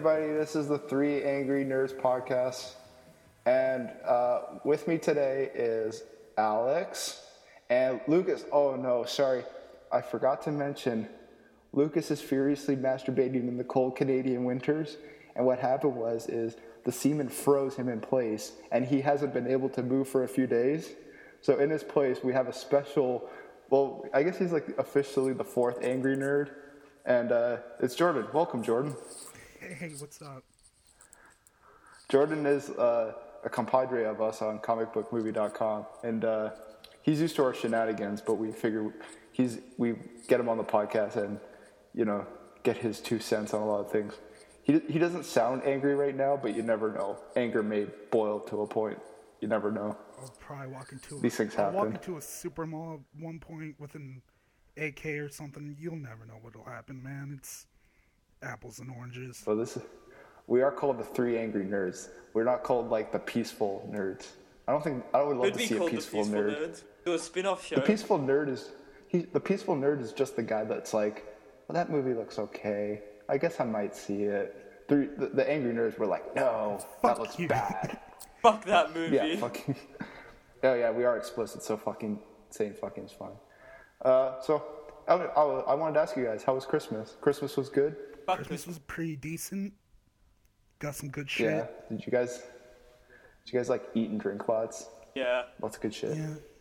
everybody. This is the Three Angry Nerds podcast. And with me today is Alex and Lucas. Oh, no, sorry. I forgot to mention, Lucas is furiously masturbating in the cold Canadian winters. And what happened is the semen froze him in place, and he hasn't been able to move for a few days. So in his place, we have a special, well, I guess he's like officially the fourth angry nerd. And it's Jordan. Welcome, Jordan. Hey, what's up? Jordan is a compadre of us on comicbookmovie.com, and he's used to our shenanigans, but we figure we get him on the podcast and, you know, get his 2 cents on a lot of things. He doesn't sound angry right now, but you never know. Anger may boil to a point. You never know. I'll probably walk into these things happen. I'll walk into a super mall at one point with an AK or something. You'll never know what'll happen, man. It's apples and oranges. So we are called the Three Angry Nerds. We're not called like the Peaceful Nerds. I would love to see a Peaceful Nerd. Do a spin-off show. The Peaceful Nerd is just the guy that's like, well, that movie looks okay. I guess I might see it. The Angry Nerds were like, no, that looks bad. Fuck that movie. Yeah, fucking. Oh yeah, we are explicit, so fucking saying fucking is fine. So I wanted to ask you guys, how was Christmas? Christmas was good? Christmas was pretty decent. Got some good shit. Yeah. Did you guys like eat and drink lots? Yeah. Lots of good shit.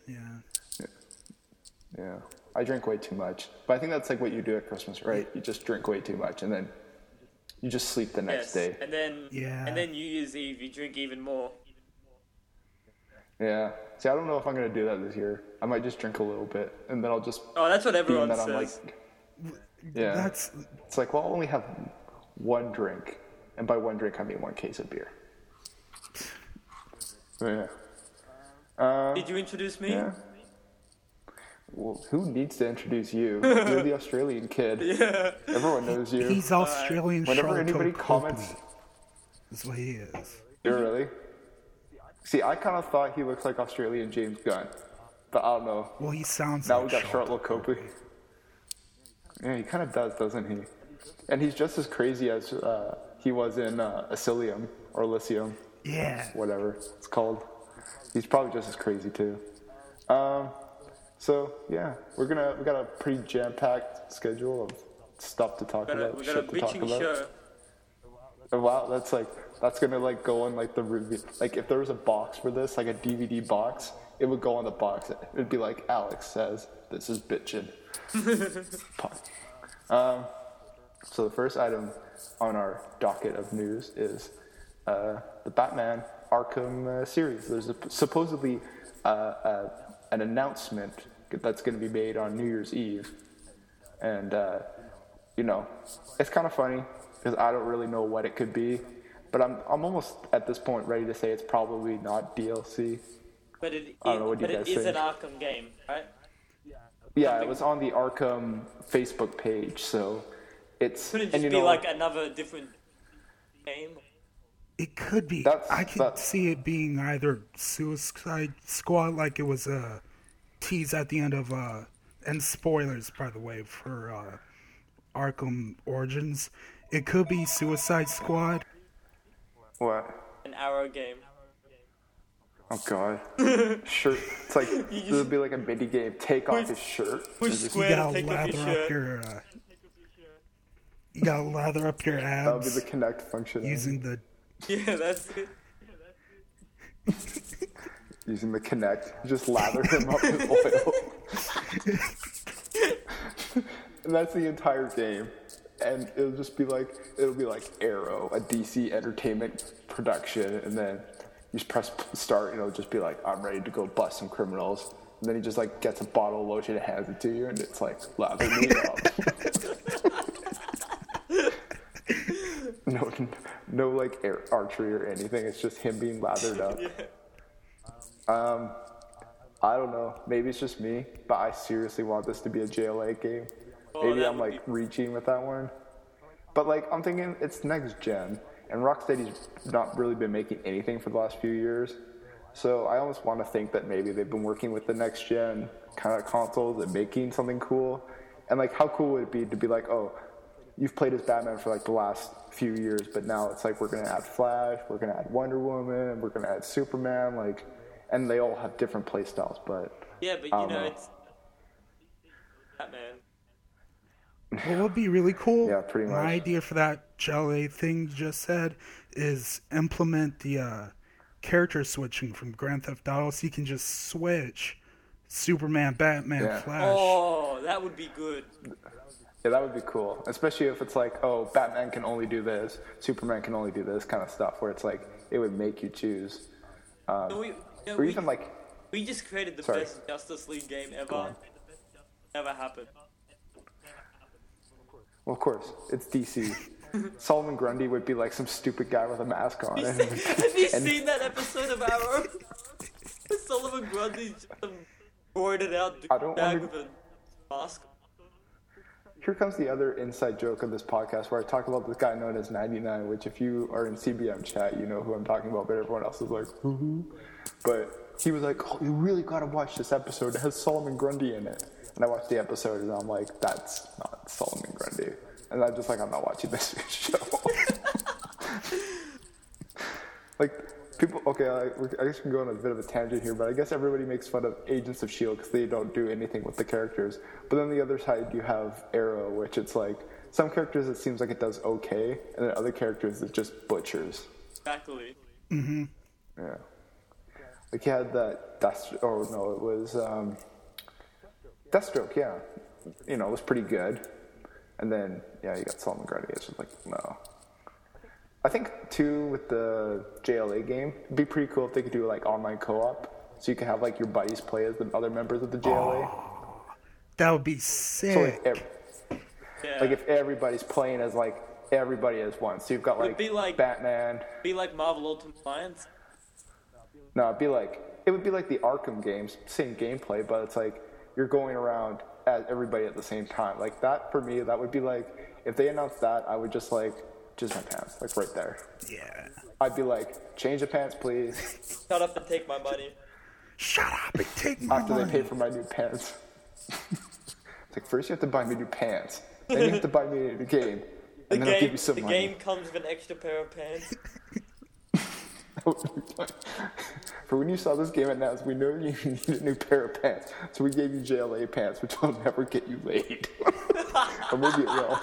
Yeah. I drink way too much. But I think that's like what you do at Christmas, right? You just drink way too much and then you just sleep the next day. And then New Year's Eve you drink even more. Yeah. See, I don't know if I'm gonna do that this year. I might just drink a little bit and then I'll just. Oh, that's what everyone says. I'm like, yeah. It's like, well, I'll only have one drink, and by one drink I mean 1 case of beer. Yeah. Did you introduce me? Yeah. Well, who needs to introduce you? You're the Australian kid. Yeah. Everyone knows you. He's Australian. Whenever anybody comments, that's what he is. You're really? See, I kind of thought he looked like Australian James Gunn, but I don't know. Well, he sounds now like we got Charlotte Copley. Yeah, he kind of does, doesn't he? And he's just as crazy as he was in Elysium or Elysium. Yeah. Whatever it's called. He's probably just as crazy too. So yeah, we got a pretty jam-packed schedule of stuff to talk about. We got a bitching show. Wow, that's gonna like go on like the review. Like if there was a box for this, like a DVD box, it would go on the box. It'd be like Alex says, "This is bitchin'." So the first item on our docket of news is the Batman Arkham series. There's supposedly an announcement that's going to be made on New Year's Eve, and you know, it's kind of funny because I don't really know what it could be, but I'm almost at this point ready to say it's probably not DLC. But it think? is an Arkham game, right? Yeah, it was on the Arkham Facebook page, so it's. Could it just be like another different game? It could be. I could see it being either Suicide Squad, like it was a tease at the end of, and spoilers, by the way, for Arkham Origins. It could be Suicide Squad. What? An Arrow game. Oh God! Shirt. It's like it would be like a mini game. Take off his shirt. Push square to take off your shirt. You gotta lather up your abs. That would be the connect function. Using the. Yeah, that's it. Using the connect, just lather him up with oil. And that's the entire game. And it'll be like Arrow, a DC Entertainment production, and then you just press start, and it'll just be like, I'm ready to go bust some criminals. And then he just like gets a bottle of lotion and hands it to you, and it's like, lather me up. No like archery or anything. It's just him being lathered up. I don't know. Maybe it's just me, but I seriously want this to be a JLA game. Maybe I'm like reaching with that one. But like I'm thinking it's next gen, and Rocksteady's not really been making anything for the last few years. So I almost want to think that maybe they've been working with the next gen kind of consoles and making something cool. And like how cool would it be to be like, oh, you've played as Batman for like the last few years, but now it's like we're gonna add Flash, we're gonna add Wonder Woman, we're gonna add Superman, like, and they all have different play styles. But yeah, but you know, it's Batman. What would be really cool? Yeah, pretty much. My idea for that JLA thing you just said is implement the character switching from Grand Theft Auto, so you can just switch Superman, Batman, Flash. Oh, that would be good. Yeah, that would be cool. Especially if it's like, oh, Batman can only do this, Superman can only do this kind of stuff, where it's like, it would make you choose. Or even like... We just created the best Justice League game ever. Never happened. Well, of course, it's DC. Solomon Grundy would be like some stupid guy with a mask on. Have you seen that episode of Arrow? Solomon Grundy's just some boarded out bag with a mask. Here comes the other inside joke of this podcast where I talk about this guy known as 99, which if you are in CBM chat, you know who I'm talking about, but everyone else is like, who? But he was like, oh, you really gotta watch this episode. It has Solomon Grundy in it. And I watched the episode and I'm like, that's not Solomon Grundy. And I'm just like, I'm not watching this show. Like, people, okay, I guess we can go on a bit of a tangent here, but I guess everybody makes fun of Agents of S.H.I.E.L.D. because they don't do anything with the characters. But then the other side, you have Arrow, which it's like, some characters it seems like it does okay, and then other characters it just butchers. Exactly. Mm-hmm. Yeah. Like, you had that, it was, Deathstroke, yeah. You know, it was pretty good. And then, yeah, you got Solomon Grundy. It's just like, no. I think, too, with the JLA game, it'd be pretty cool if they could do, like, online co-op. So you could have, like, your buddies play as the other members of the JLA. Oh, that would be sick. So, like, if everybody's playing as, like, everybody as one. So you've got, like Batman. Be like Marvel Ultimate Alliance? No, it would be like the Arkham games. Same gameplay, but it's like, you're going around at everybody at the same time. Like, that, for me, that would be like, if they announced that, I would just, like, jizz my pants, like, right there. Yeah. I'd be like, change the pants, please. Shut up and take my money. Shut up and take my money. After they pay for my new pants. It's like, first you have to buy me new pants, then you have to buy me a new game, and then I'll give you some money. The game comes with an extra pair of pants. For when you saw this game announced, we know you need a new pair of pants, so we gave you JLA pants, which will never get you laid. Or maybe it will.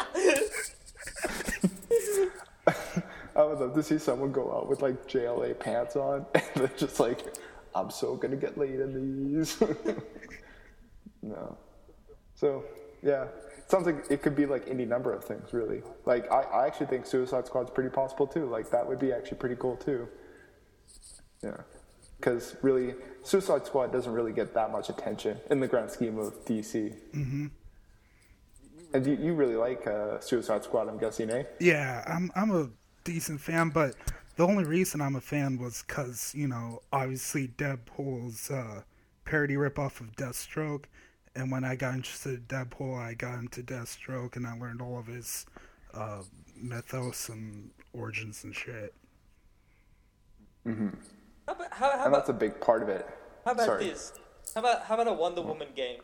I would love to see someone go out with like JLA pants on, and they're just like, I'm so gonna get laid in these. No. So, yeah. It sounds like it could be like any number of things, really. Like, I actually think Suicide Squad's pretty possible, too. Like, that would be actually pretty cool, too. Yeah. Because, really, Suicide Squad doesn't really get that much attention in the grand scheme of DC. Mm-hmm. And you really like Suicide Squad, I'm guessing, eh? Yeah, I'm a decent fan, but the only reason I'm a fan was because, you know, obviously Deadpool's parody ripoff of Deathstroke. And when I got interested in Deadpool, I got into Deathstroke, and I learned all of his mythos and origins and shit. Mm-hmm. How and that's a big part of it. How about this? How about a Wonder Woman game?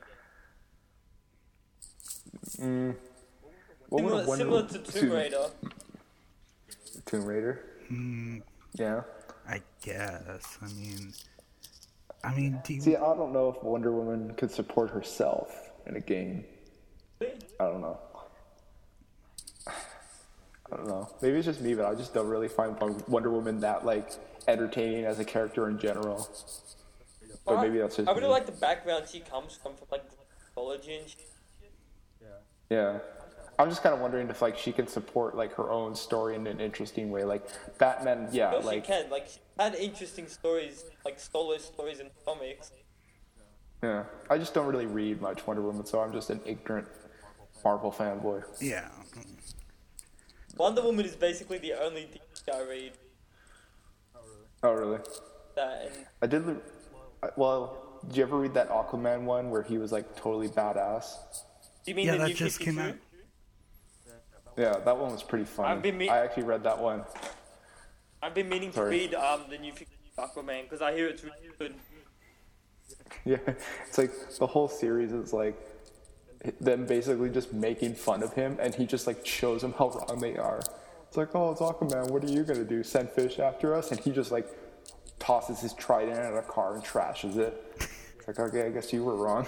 Similar to Tomb Raider. Tomb Raider? Yeah. I guess. I mean, See, I don't know if Wonder Woman could support herself in a game. I don't know. Maybe it's just me, but I just don't really find Wonder Woman that, like, entertaining as a character in general. But maybe that's just I really like the background she comes from like, mythology and shit. Yeah. I'm just kind of wondering if, like, she can support, like, her own story in an interesting way. Like, Batman, yeah, no, she can. Like, she had interesting stories, like, solo stories in comics. Yeah. I just don't really read much Wonder Woman, so I'm just an ignorant Marvel fanboy. Yeah. Wonder Woman is basically the only DC I read. Oh, really? I did. Well, did you ever read that Aquaman one where he was, like, totally badass? You mean yeah, the that new just 52? came out. Yeah, that one was pretty funny. I actually read that one. I've been meaning to read the new Aquaman because I hear it's really good. Yeah, it's like the whole series is like them basically just making fun of him, and he just like shows them how wrong they are. It's like, oh, it's Aquaman, what are you gonna do, send fish after us? And he just like tosses his trident at a car and trashes it. It's like, okay, I guess you were wrong.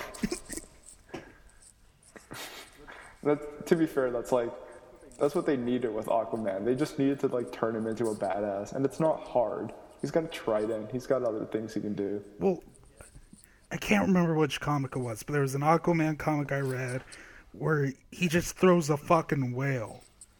To be fair, that's what they needed with Aquaman. They just needed to like turn him into a badass, and it's not hard. He's got a trident. He's got other things he can do. Well, I can't remember which comic it was, but there was an Aquaman comic I read where he just throws a fucking whale.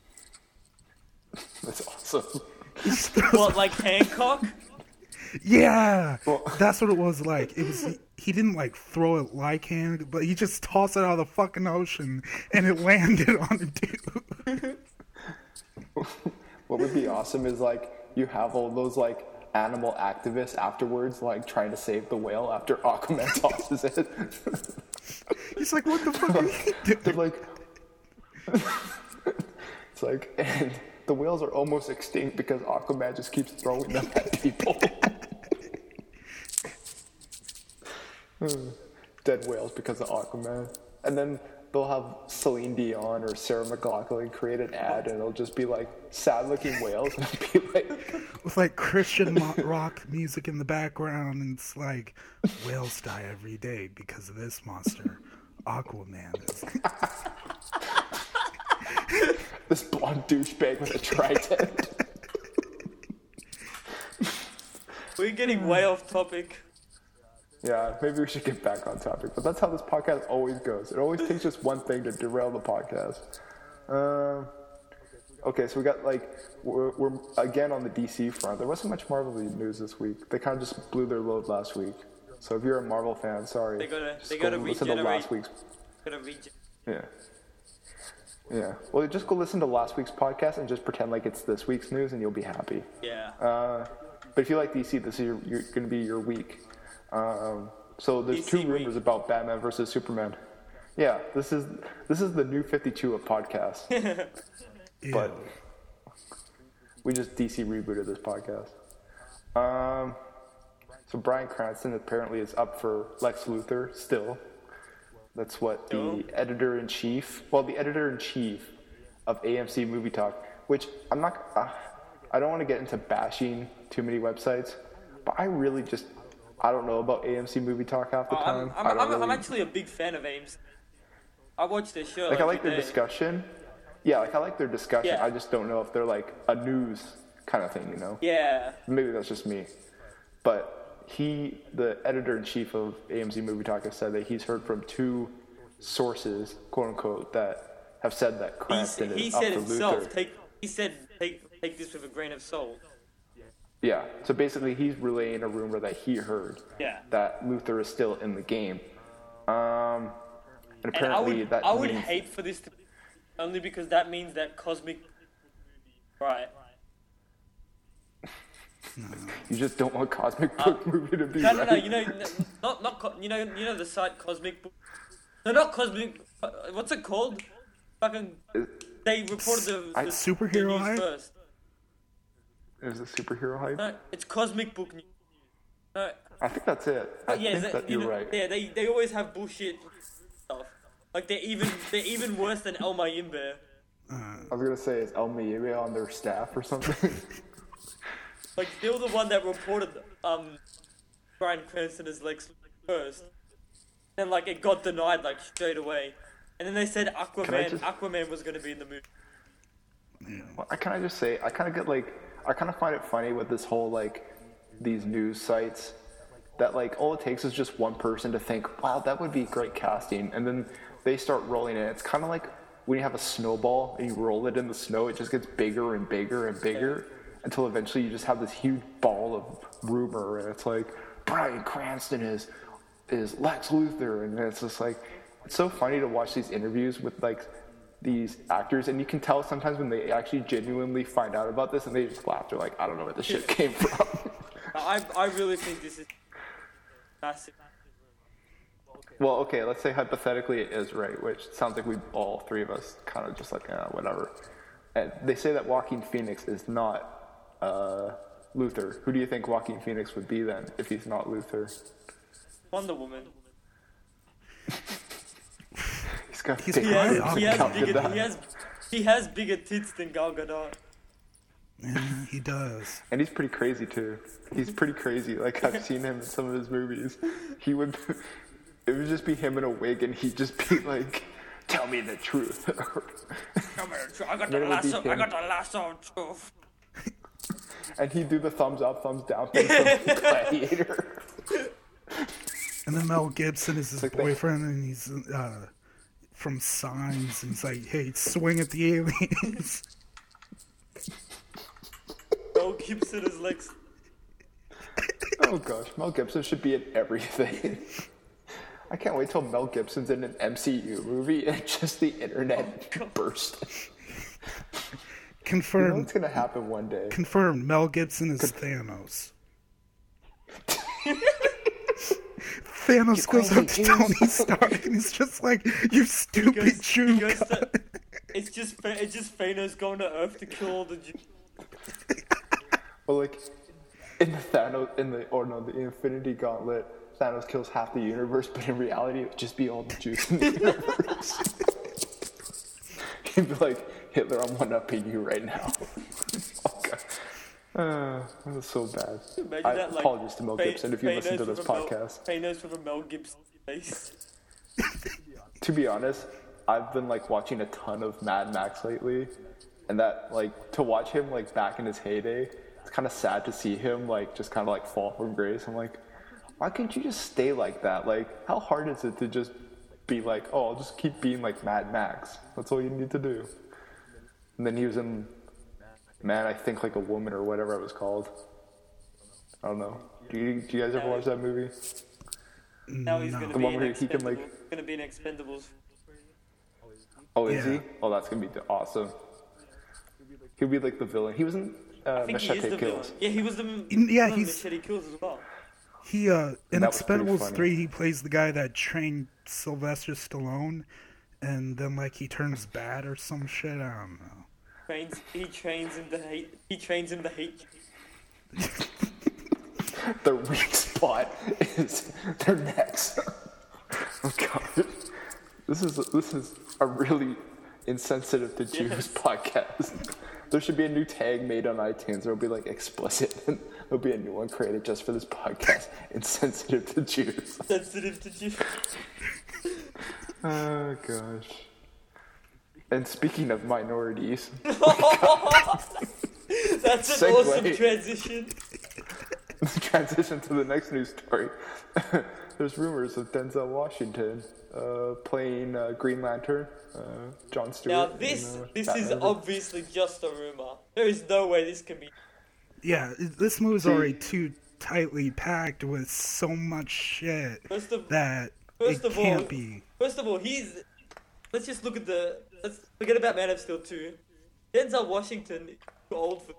That's awesome. What, like Hancock? Yeah, well, that's what it was like. It was he didn't like throw it like Hancock, but he just tossed it out of the fucking ocean, and it landed on a dude. What would be awesome is like you have all those like animal activists afterwards, like trying to save the whale after Aquaman tosses it. He's like, what the fuck are you doing? They're like, it's like, and the whales are almost extinct because Aquaman just keeps throwing them at people. Dead whales because of Aquaman. And then they'll have Celine Dion or Sarah McLachlan create an ad, and it'll just be like sad-looking whales, and it'll be like with like Christian rock music in the background, and it's like whales die every day because of this monster, Aquaman. This blonde douchebag with a trident. We're getting way off topic. Yeah, maybe we should get back on topic. But that's how this podcast always goes. It always takes just one thing to derail the podcast. Okay, so we got like, we're again on the DC front. There wasn't much Marvel news this week. They kind of just blew their load last week. So if you're a Marvel fan, sorry. They gotta listen to last week's. Yeah. Yeah. Well, just go listen to last week's podcast and just pretend like it's this week's news, and you'll be happy. Yeah. But if you like DC, this is you're going to be your week. So there's DC two rumors about Batman versus Superman. Yeah, this is the new 52 of podcasts. But we just DC rebooted this podcast. So Bryan Cranston apparently is up for Lex Luthor still. That's what the editor-in-chief of AMC Movie Talk, which I don't want to get into bashing too many websites, but I don't know about AMC Movie Talk half the time. I'm actually a big fan of AMC. I watch their show. Like I like their discussion. Yeah, like I like their discussion. Yeah. I just don't know if they're like a news kind of thing, you know? Yeah. Maybe that's just me. But the editor-in-chief of AMC Movie Talk, has said that he's heard from two sources, quote unquote, that have said that Cranston is up for Luthor. He said take this with a grain of salt. Yeah, so basically he's relaying a rumor that he heard that Luthor is still in the game. And apparently I would hate for this to be only because that means that Cosmic right. You just don't want Cosmic Book movie to be right. No, you know the site Cosmic Book. No, not Cosmic. What's it called? Fucking. They reported the Superhero Hype first. Is it Superhero Hype? No, it's Cosmic Book News. No, I think that's it. I think that you're right. Yeah, they always have bullshit stuff. Like they're even worse than El Mayimbe. I was gonna say, is El Mayimbe on their staff or something? Like, they were the one that reported Bryan Cranston as Lex first. And, like, it got denied, like, straight away. And then they said Aquaman was going to be in the movie. Well, I kind of just say, I kind of find it funny with this whole, like, these news sites that, like, all it takes is just one person to think, wow, that would be great casting. And then they start rolling it. It's kind of like when you have a snowball and you roll it in the snow, it just gets bigger and bigger and bigger. Yeah. Until eventually you just have this huge ball of rumor, and it's like Bryan Cranston is Lex Luthor, and it's just like it's so funny to watch these interviews with like these actors, and you can tell sometimes when they actually genuinely find out about this, and they just laugh. They're like, I don't know where this shit came from. I really think this is massive. Well, okay, let's say hypothetically it is right, which sounds like all three of us kind of just like whatever. And they say that Joaquin Phoenix is not Luthor. Who do you think Joaquin Phoenix would be then if he's not Luthor? Wonder Woman. He has bigger tits than Gal Gadot. Yeah, he does. And he's pretty crazy too. He's pretty crazy. Like I've seen him in some of his movies. It would just be him in a wig, and he'd just be like, "Tell me the truth." Come here, I got the lasso of truth. And he'd do the thumbs up, thumbs down thing from Gladiator. And then Mel Gibson is his boyfriend, and he's from Signs, and he's like, "Hey, swing at the aliens." Mel Gibson is like... Oh gosh, Mel Gibson should be in everything. I can't wait till Mel Gibson's in an MCU movie and just the internet burst. Confirmed. You know what's gonna happen one day? Confirmed. Mel Gibson is Thanos. Thanos goes up to Tony Stark and he's just like, "You stupid Jew." It's just Thanos going to Earth to kill all the Jews. Well, like in the Infinity Gauntlet, Thanos kills half the universe, but in reality, it would just be all the Jews in the universe. He'd be like, "Hitler, I'm one-upping you right now." Oh god, that was so bad. Apologies to Mel Gibson if you listen to this podcast. Thanos with a Mel Gibson face. To be honest, I've been like watching a ton of Mad Max lately, and that like to watch him like back in his heyday. It's kind of sad to see him like just kind of like fall from grace. I'm like, why can't you just stay like that? Like, how hard is it to just be like, oh, I'll just keep being like Mad Max. That's all you need to do. And then he was in Man, I Think Like a Woman or whatever it was called. I don't know. Do you guys ever watch that movie? Now he's gonna be in Expendables. Oh, is he? Oh, that's gonna be awesome. He'll be like the villain. He was in Machete Kills. Yeah, he was the Machete Kills as well. He in Expendables 3, he plays the guy that trained Sylvester Stallone, and then like he turns bad or some shit. I don't know. He trains him to hate. The weak spot is their necks. Oh god, this is a really insensitive to Jews podcast. There should be a new tag made on iTunes. There'll be like explicit. There'll be a new one created just for this podcast. Insensitive to Jews. Sensitive to Jews. Oh gosh. And speaking of minorities, that's an awesome transition. Transition to the next news story. There's rumors of Denzel Washington playing Green Lantern. Jon Stewart. Now this is obviously just a rumor. There is no way this can be. Yeah, this movie's already too tightly packed with so much shit that it can't be. First of all, let's just look at let's forget about Man of Steel 2. Denzel Washington is too old for.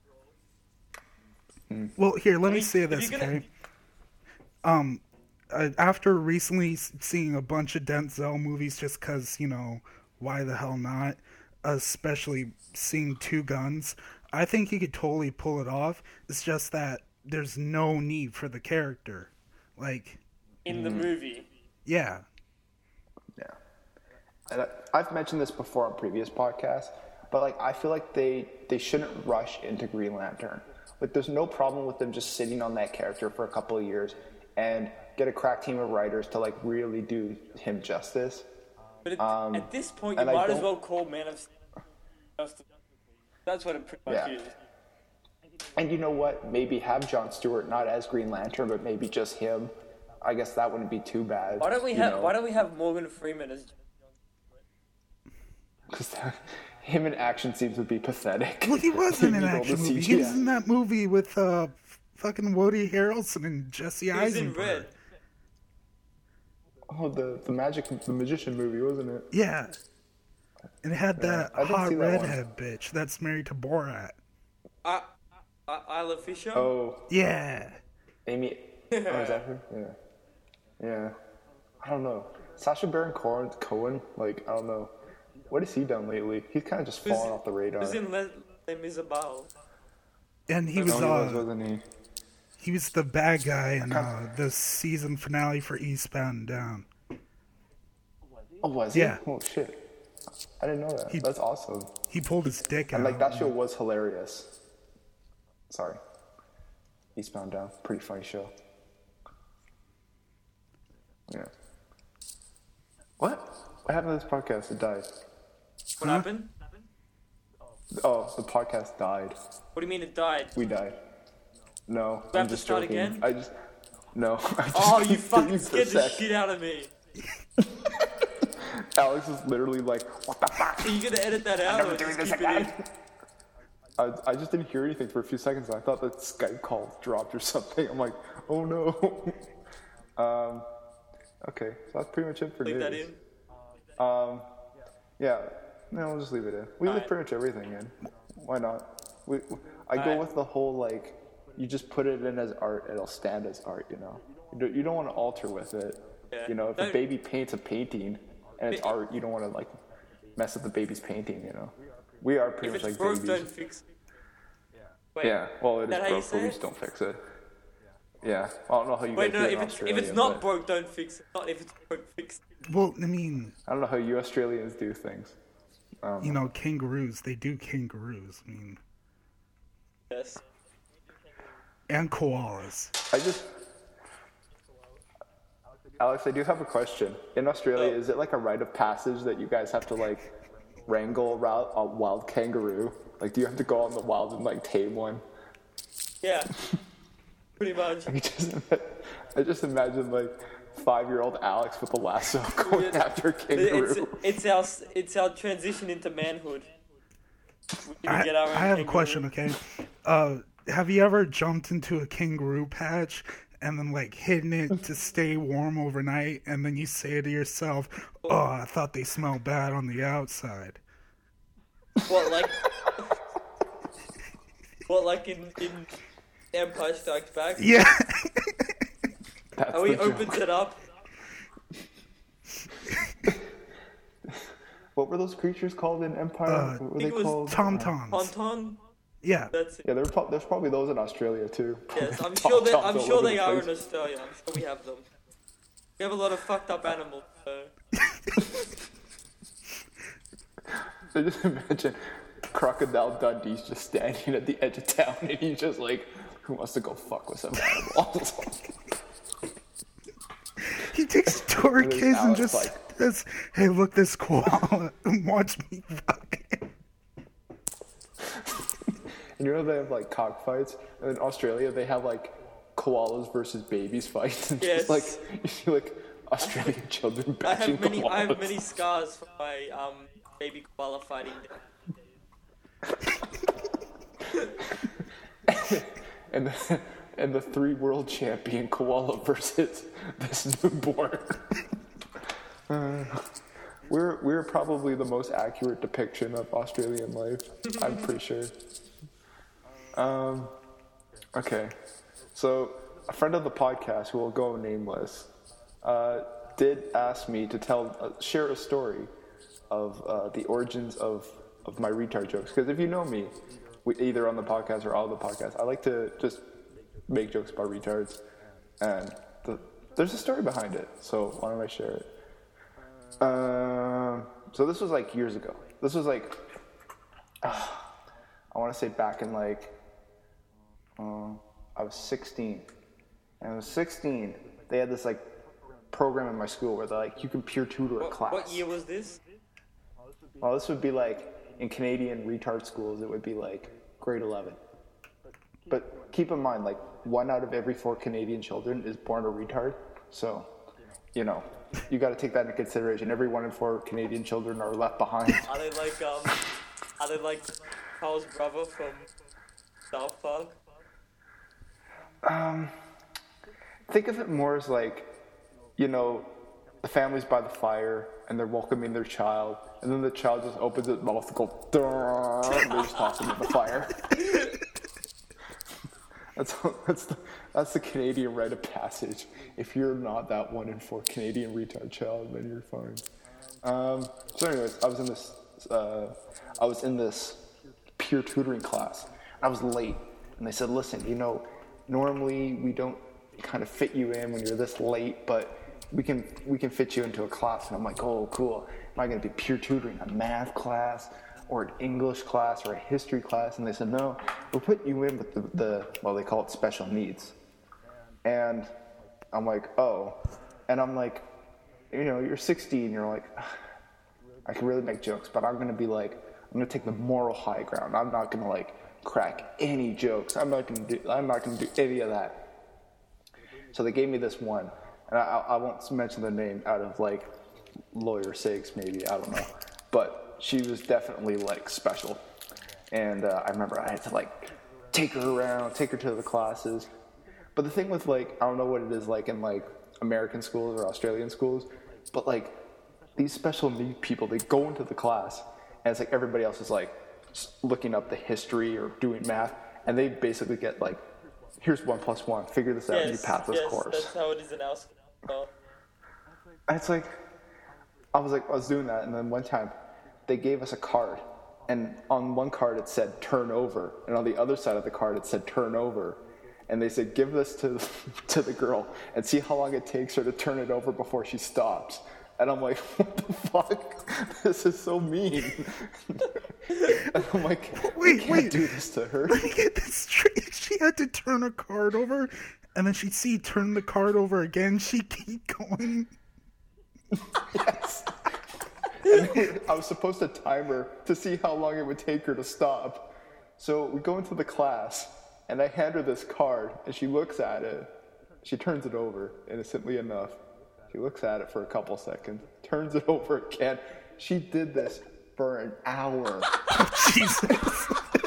Well, here, let me say this, okay? After recently seeing a bunch of Denzel movies, just because, you know, why the hell not? Especially seeing Two Guns, I think he could totally pull it off. It's just that there's no need for the character, like in the movie. Yeah. Yeah. And I've mentioned this before on previous podcasts, but like I feel like they shouldn't rush into Green Lantern. Like there's no problem with them just sitting on that character for a couple of years and get a crack team of writers to like really do him justice. But at this point, you might as well call Man of Steel. That's what it pretty much is. And you know what? Maybe have Jon Stewart not as Green Lantern, but maybe just him. I guess that wouldn't be too bad. Why don't we have Morgan Freeman as? Because him in action seems to be pathetic. Well, he was in an action movie. He was in that movie with fucking Woody Harrelson and Jesse Eisenberg. He was in Red. Oh, the Magician movie, wasn't it? Yeah. And it had that hot redhead bitch that's married to Borat. Isla Fisher? Oh. Yeah. Amy. Oh, is that her? Yeah. Yeah. I don't know. Sacha Baron Cohen, like, I don't know. What has he done lately? He's kind of just fallen off the radar. He was in Les Miserables. And he was, wasn't he? He was the bad guy in the season finale for Eastbound and Down. Oh, was yeah. he? Oh, shit. I didn't know that. That's awesome. He pulled his dick out. And, like, that show was hilarious. Sorry. Eastbound Down. Pretty funny show. Yeah. What? What happened to this podcast? It died. What happened? Oh, the podcast died. What do you mean it died? We died. No, Do I I'm have to just start joking. again? No. Oh, you fucking scared the shit out of me. Alex is literally like, what the fuck? Are you gonna edit that out or just keep it in? I just didn't hear anything for a few seconds. I thought that Skype call dropped or something. I'm like, oh no. Okay, so that's pretty much it for Leave news. that in. Yeah, no, we'll just leave it in. We leave pretty much everything in. Why not? I go with the whole, like, you just put it in as art, it'll stand as art, you know? You don't want to alter with it. Yeah. You know, if a baby paints a painting and it's art, you don't want to, like, mess up the baby's painting, you know? We are pretty much like broke, babies. don't fix it. Wait, yeah, well, it is broke, but we it? just don't fix it. Yeah, I don't know how you guys do it in Australia. If it's not broke, don't fix it. Not if it's broke, fix it. Well, I mean... I don't know how you Australians do things. You know, kangaroos, they do kangaroos. I mean... Yes. And koalas. Alex, I do have a question. In Australia, is it like a rite of passage that you guys have to, like, wrangle a wild kangaroo? Like, do you have to go out in the wild and, like, tame one? Yeah. Pretty much. I just imagine, like, 5-year-old Alex with a lasso going after a kangaroo. It's our transition into manhood. I have a question, okay? Have you ever jumped into a kangaroo patch and then, like, hidden it to stay warm overnight, and then you say to yourself, oh, I thought they smelled bad on the outside? What, like in Empire Strikes Back? Yeah. And we opens it up. What were those creatures called in Empire? What were they called? Tom-toms. Ponton? Yeah. That's it. Yeah, there's probably those in Australia too. Yes, I'm sure they are in Australia. I'm sure we have them. We have a lot of fucked up animals. So. I just imagine Crocodile Dundee's just standing at the edge of town and he's just like, who wants to go fuck with some animals? He takes torches and just says, hey, look, this koala, and watch me fuck it. And you know they have like cockfights? And in Australia they have like koalas versus babies fights. And yes. Just like, you see like Australian children bashing koalas. I have many scars from my baby koala fighting. and the 3 world champion koala versus this newborn. We're probably the most accurate depiction of Australian life. I'm pretty sure. Okay, so a friend of the podcast, who will go nameless, did ask me to share a story of the origins of my retard jokes. Because if you know me, either on the podcast or out of the podcast, I like to just make jokes about retards, and there's a story behind it. So why don't I share it? So this was like years ago. This was like I want to say back in like I was 16. And I was 16. They had this like program in my school where they're like, you can peer tutor a class. What year was this? Well, this would be like in Canadian retard schools. It would be like grade 11. But keep in mind, like 1 out of every 4 Canadian children is born a retard. So, you know, you got to take that into consideration. Every 1 in 4 Canadian children are left behind. Are they like Carl's brother from South Park? Think of it more as like, you know, the family's by the fire and they're welcoming their child, and then the child just opens its mouth and goes, and they just toss him in the fire. That's the Canadian rite of passage. If you're not that 1 in 4 Canadian retard child, then you're fine. So anyways, I was in this peer tutoring class. I was late, and they said, listen, you know, normally we don't kind of fit you in when you're this late, but we can fit you into a class. And I'm like, oh, cool. Am I going to be peer tutoring a math class or an English class or a history class? And they said, no, we'll put you in with well, they call it special needs. And I'm like, oh. And I'm like, you're 16, you're like, I can really make jokes, but I'm going to be like, I'm going to take the moral high ground. I'm not going to like crack any jokes. I'm not going to do any of that. So they gave me this one, and I won't mention the name out of like lawyer sakes, maybe, I don't know. But she was definitely like special. And I remember I had to like take her around, take her to the classes. But the thing with like, I don't know what it is like in like American schools or Australian schools, but like these special need people, they go into the class and it's like everybody else is like looking up the history or doing math, and they basically get like, here's 1 + 1, figure this out and you pass this course. That's how it is in our school. It's like, I was doing that, and then one time they gave us a card, and on one card it said turn over, and on the other side of the card it said turn over. And they said, give this to the girl and see how long it takes her to turn it over before she stops. And I'm like, what the fuck? This is so mean. And I'm like, wait, can't do this to her. Let me get this straight. She had to turn a card over, and then she'd see turn the card over again. She'd keep going. Yes. And I was supposed to time her to see how long it would take her to stop. So we go into the class, and I hand her this card, and she looks at it. She turns it over, innocently enough. She looks at it for a couple seconds, turns it over again. She did this for an hour. Jesus.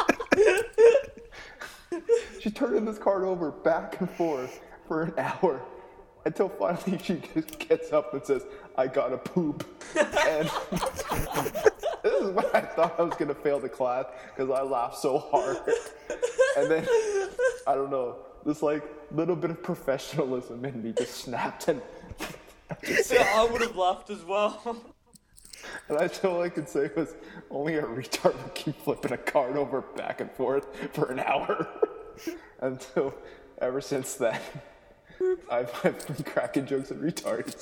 She's turning this card over back and forth for an hour until finally she just gets up and says, I gotta poop. And this is when I thought I was gonna fail the class because I laughed so hard. And then, I don't know, this like little bit of professionalism in me just snapped, and yeah, I would have laughed as well. And all I could say was, only a retard would keep flipping a card over back and forth for an hour. Until, ever since then, I've been cracking jokes at retards.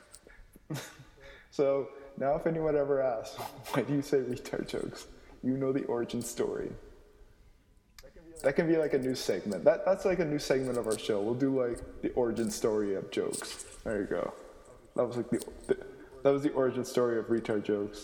So, now if anyone ever asks, why do you say retard jokes? You know the origin story. That can be like a new segment. That's like a new segment of our show. We'll do like the origin story of jokes. There you go. That was like that was the origin story of retard jokes.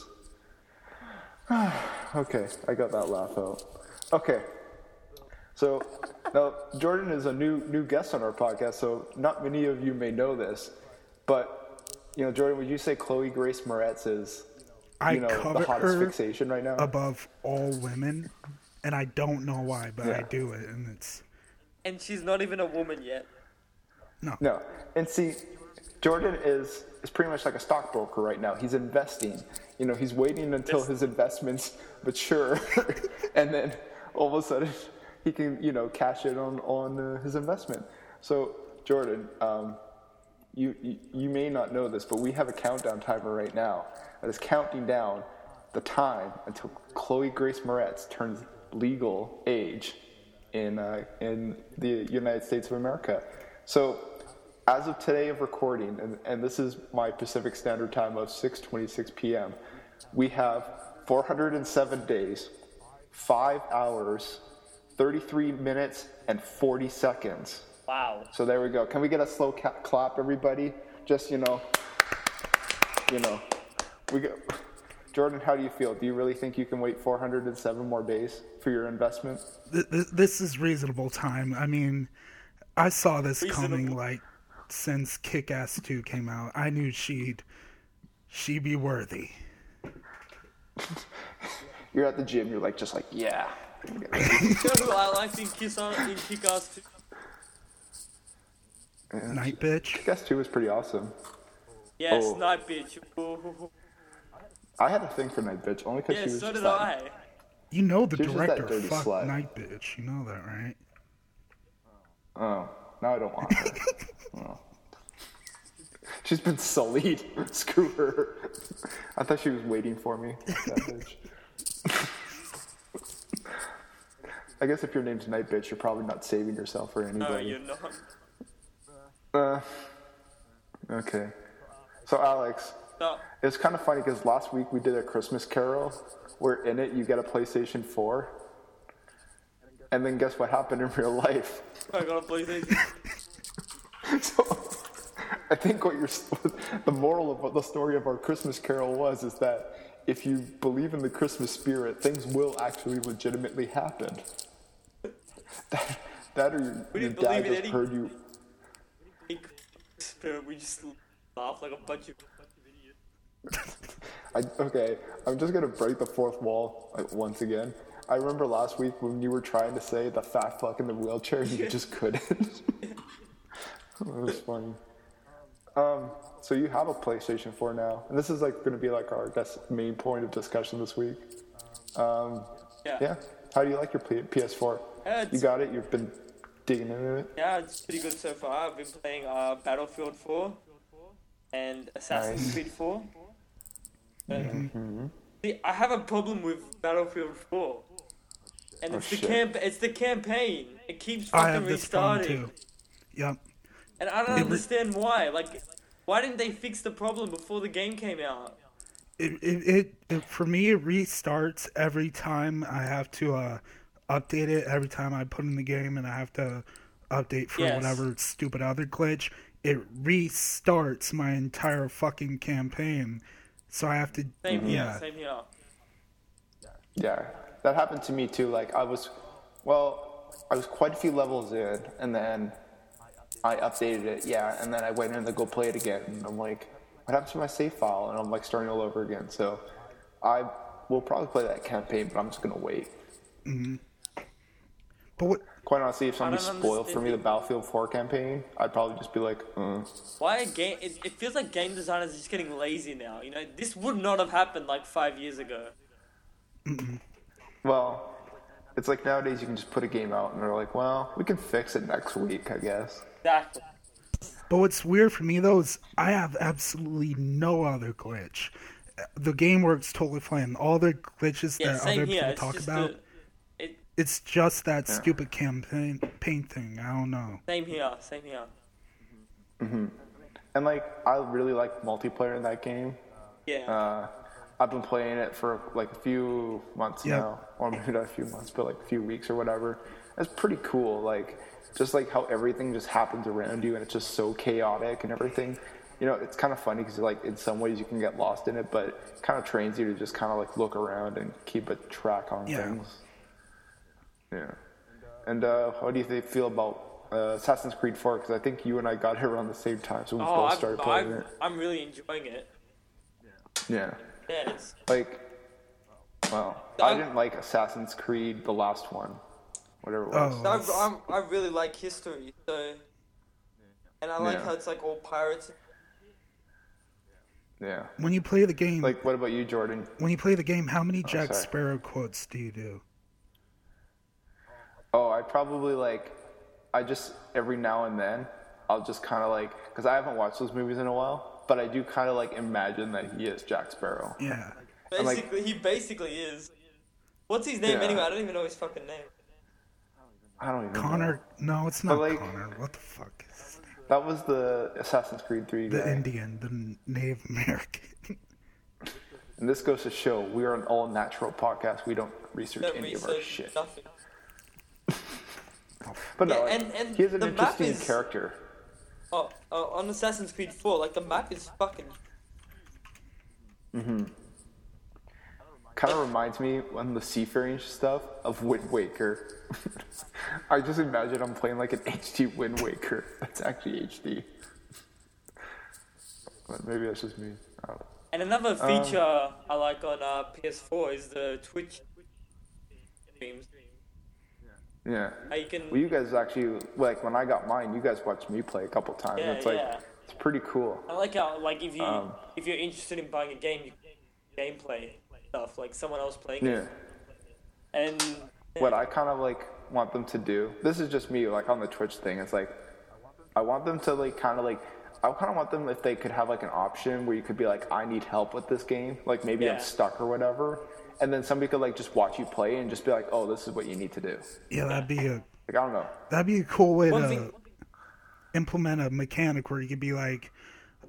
Okay, I got that laugh out. Okay, so now Jordan is a new guest on our podcast, so not many of you may know this, but Jordan, would you say Chloe Grace Moretz is the hottest fixation right now? Above all women, and I don't know why, but I do it, and she's not even a woman yet. No, and see, Jordan is pretty much like a stockbroker right now. He's investing. He's waiting until his investments mature, and then all of a sudden he can, cash in on his investment. So, Jordan, you may not know this, but we have a countdown timer right now that is counting down the time until Chloe Grace Moretz turns legal age in the United States of America. So, as of today of recording, and this is my Pacific Standard Time of 6:26 p.m., we have 407 days, 5 hours, 33 minutes, and 40 seconds. Wow. So there we go. Can we get a slow clap, everybody? Just, we go. Jordan, how do you feel? Do you really think you can wait 407 more days for your investment? This is reasonable time. I mean, I saw this coming, since Kick-Ass 2 came out. I knew she'd be worthy. You're at the gym, you're yeah. I liked in Kick-Ass 2. Night Bitch. Kick-Ass 2 was pretty awesome. Yes, Night Bitch. Ooh. I had a thing for Night Bitch, only because she was so did I. You know the director fucked slut. Night Bitch. You know that, right? Oh, now I don't want her. Oh. She's been sullied. Screw her. I thought she was waiting for me. That bitch. I guess if your name's Night Bitch, you're probably not saving yourself for anybody. No, you're not. Okay. So Alex, So, it's kind of funny because last week we did a Christmas Carol, where in it you get a PlayStation 4, and then guess what happened in real life? I got a PlayStation. So, I think the moral of what the story of our Christmas Carol is that if you believe in the Christmas spirit, things will actually legitimately happen. That or your dad just heard you. We just laugh like a bunch of idiots. Okay, I'm just gonna break the fourth wall once again. I remember last week when you were trying to say the fat fuck in the wheelchair, and you just couldn't. It was funny. So you have a PlayStation 4 now, and this is like going to be like our main point of discussion this week. Yeah. How do you like your PS4? You got it. You've been digging into it. Yeah, it's pretty good so far. I've been playing Battlefield 4 and Assassin's Creed 4. See, I have a problem with Battlefield 4, and it's the campaign. It keeps fucking restarting. Yep. And I don't understand why. Like, why didn't they fix the problem before the game came out? It for me, it restarts every time I have to update it. Every time I put in the game and I have to update for whatever stupid other glitch, it restarts my entire fucking campaign. So I have to. Same here. Yeah, that happened to me too. Like I was quite a few levels in, and then I updated it, and then I went in to go play it again, and I'm like, what happened to my save file? And I'm like starting all over again. So I will probably play that campaign, but I'm just gonna wait. Mm-hmm. But quite honestly, if somebody spoiled for me the Battlefield 4 campaign, I'd probably just be like, Why a game? It feels like game designers are just getting lazy now. You know, this would not have happened like 5 years ago. Mm-mm. Well, it's like nowadays you can just put a game out and they're like, well, we can fix it next week, I guess. Exactly. But what's weird for me though is I have absolutely no other glitch. The game works totally fine. All the glitches that other people talk about, it's just that stupid campaign thing. I don't know. Same here. Mm-hmm. And like, I really like multiplayer in that game. Yeah. I've been playing it for like a few months now, or maybe not a few months, but like a few weeks or whatever. It's pretty cool. Like, just like how everything just happens around you and it's just so chaotic and everything. You know, it's kind of funny because like in some ways you can get lost in it, but it kind of trains you to just kind of like look around and keep a track on things. Yeah. And how do you feel about Assassin's Creed 4? Because I think you and I got it around the same time, so we both started playing it. I'm really enjoying it. Yeah. Yeah, it's... Like, well, I didn't like Assassin's Creed, the last one. Whatever it was. I really like history, so... And I like how it's like all pirates. Yeah. When you play the game... Like, what about you, Jordan? When you play the game, how many Jack Sparrow quotes do you do? Oh, I probably every now and then, I'll just kind of like... Because I haven't watched those movies in a while. But I do kind of like imagine that he is Jack Sparrow. Yeah. He basically is. What's his name anyway? I don't even know his fucking name. I don't even Connor? know. No, it's not Connor. What the fuck is his name? That was the Assassin's Creed 3 guy. The Indian, the Native American. And this goes to show we are an all-natural podcast. We don't research any of our shit. Nothing. But no, he has an interesting character. On Assassin's Creed 4, like, the map is fucking... Mm-hmm. Kind of reminds me, on the seafaring stuff, of Wind Waker. I just imagine I'm playing, like, an HD Wind Waker. That's actually HD. But maybe that's just me. I don't know. And another feature I like on PS4 is the Twitch streams. Yeah. You can... Well, you guys actually, like, when I got mine, you guys watched me play a couple times. Yeah, it's pretty cool. I like how, like, if you're interested in buying a game, you can gameplay stuff, like someone else playing it. And what I kind of like want them to do, this is just me, like on the Twitch thing. It's like I want them to like kind of like I kind of want them if they could have like an option where you could be like, I need help with this game, like maybe I'm stuck or whatever. And then somebody could like just watch you play and just be like, "Oh, this is what you need to do." Yeah, that'd be I don't know. That'd be a cool way to implement a mechanic where you could be like,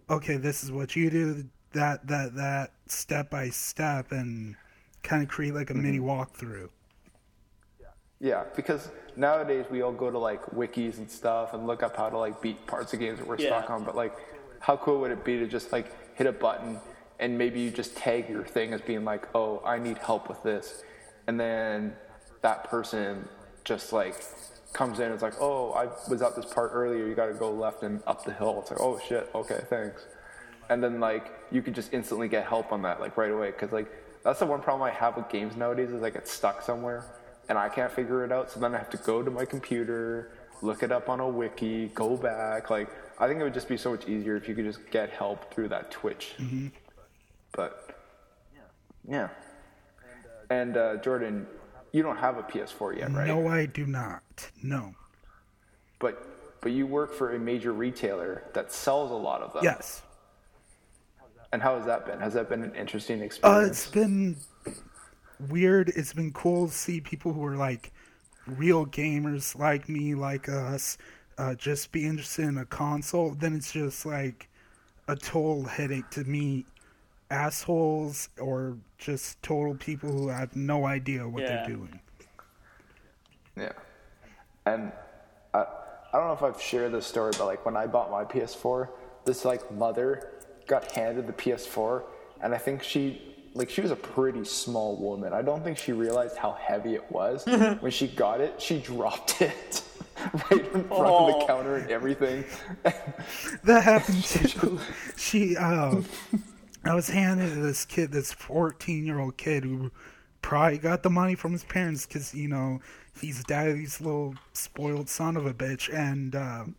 okay, this is what you do, that step by step, and kind of create like a mini walkthrough. Yeah, because nowadays we all go to like wikis and stuff and look up how to like beat parts of games that we're stuck on. But like, how cool would it be to just like hit a button and maybe you just tag your thing as being like, oh, I need help with this, and then that person just like comes in and it's like, oh, I was at this part earlier, you got to go left and up the hill. It's like, oh shit, okay, thanks. And then like you could just instantly get help on that like right away, because like that's the one problem I have with games nowadays is I get stuck somewhere and I can't figure it out, so then I have to go to my computer, look it up on a wiki, go back. Like, I think it would just be so much easier if you could just get help through that Twitch. Mm-hmm. But yeah. And Jordan, you don't have a PS4 yet, right? No, I do not. No. But you work for a major retailer that sells a lot of them. Yes. And how has that been? Has that been an interesting experience? It's been weird. It's been cool to see people who are like real gamers like me, like us, just be interested in a console. Then it's just like a total headache to meet assholes or just total people who have no idea what they're doing. Yeah. And I don't know if I've shared this story, but like when I bought my PS4, this like mother got handed the PS4, and I think she was a pretty small woman. I don't think she realized how heavy it was. When she got it, she dropped it right in front of the counter and everything. That happened too. I was handed to this kid, this 14-year-old kid who probably got the money from his parents because, you know, he's daddy's little spoiled son of a bitch. And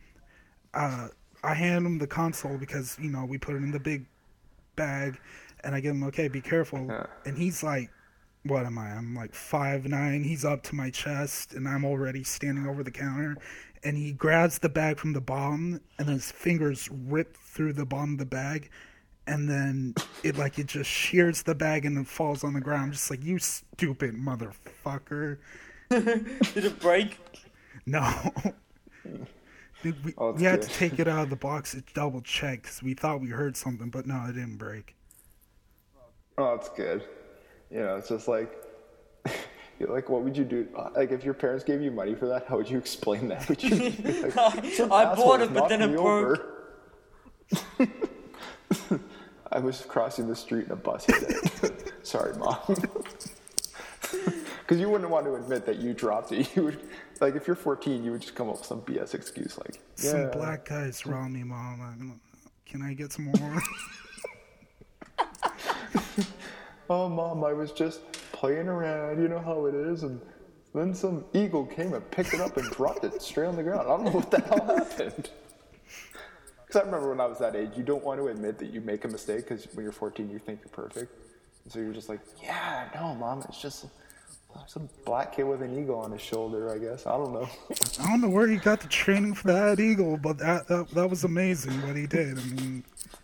I hand him the console because, you know, we put it in the big bag. And I give him, okay, be careful. Yeah. And he's like, what am I? I'm like 5'9". He's up to my chest, and I'm already standing over the counter. And he grabs the bag from the bottom, and his fingers rip through the bottom of the bag. And then it just shears the bag and it falls on the ground. Just like, you stupid motherfucker. Did it break? No. We had to take it out of the box to double check because we thought we heard something, but no, it didn't break. Oh, that's good. You know, it's just like, like, what would you do? Like, if your parents gave you money for that, how would you explain that? Would you be like, I bought it, but then it broke. I was crossing the street and a bus hit it. Sorry, Mom. Because you wouldn't want to admit that you dropped it. You would, like, if you're 14, you would just come up with some BS excuse, like, some black guys robbed me, Mom. Can I get some more? Oh, Mom, I was just playing around. You know how it is. And then some eagle came and picked it up and dropped it straight on the ground. I don't know what the hell happened. Because I remember when I was that age, you don't want to admit that you make a mistake because when you're 14, you think you're perfect. And so you're just like, yeah, no, Mom, it's just some black kid with an eagle on his shoulder, I guess. I don't know. I don't know where he got the training for that eagle, but that was amazing what he did. I mean...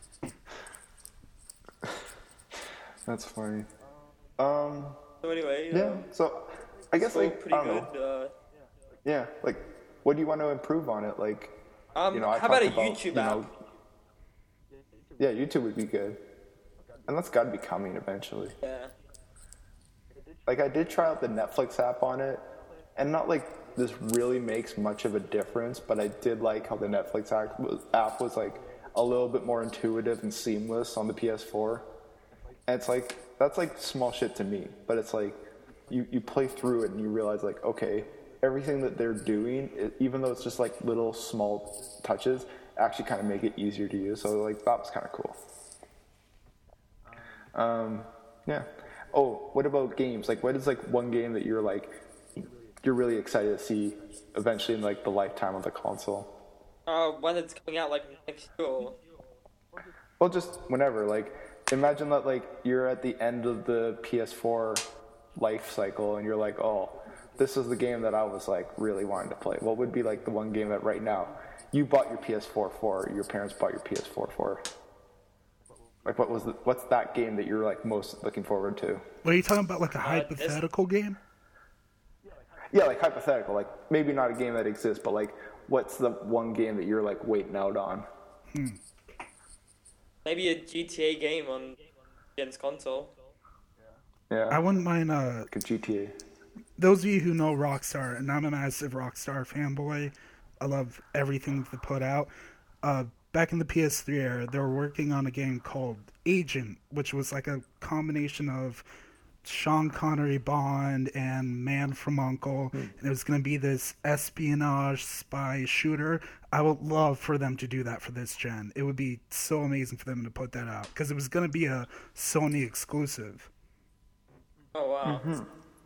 That's funny. So anyway, so I guess like pretty I don't know. Yeah, like what do you want to improve on it? Like, you know, how about a YouTube app? Yeah, YouTube would be good, and that's got to be coming eventually. Yeah. Like I did try out the Netflix app on it, and not like this really makes much of a difference, but I did like how the Netflix app was like a little bit more intuitive and seamless on the PS4. And it's like, that's like small shit to me, but it's like, you play through it and you realize like, okay, everything that they're doing, even though it's just like little small touches, actually kind of make it easier to use. So like, that was kind of cool. Yeah. Oh, what about games? Like, what is like one game that you're really excited to see eventually in like the lifetime of the console? When it's coming out like next year. Well, just whenever, like, imagine that, like, you're at the end of the PS4 life cycle and you're like, oh, this is the game that I was, like, really wanting to play. What would be, like, the one game that right now you bought your PS4 for, your parents bought your PS4 for? Like, what's that game that you're, like, most looking forward to? What are you talking about, like a hypothetical game? Yeah, like, hypothetical. Like, maybe not a game that exists, but, like, what's the one game that you're, like, waiting out on? Maybe a GTA game on Gen's console. Yeah. I wouldn't mind like a GTA. Those of you who know Rockstar, and I'm a massive Rockstar fanboy, I love everything they put out. Back in the PS3 era, they were working on a game called Agent, which was like a combination of Sean Connery Bond and Man from U.N.C.L.E. And it was going to be this espionage spy shooter. I would love for them to do that for this gen. It would be so amazing for them to put that out, because it was going to be a Sony exclusive. Oh, wow. Mm-hmm.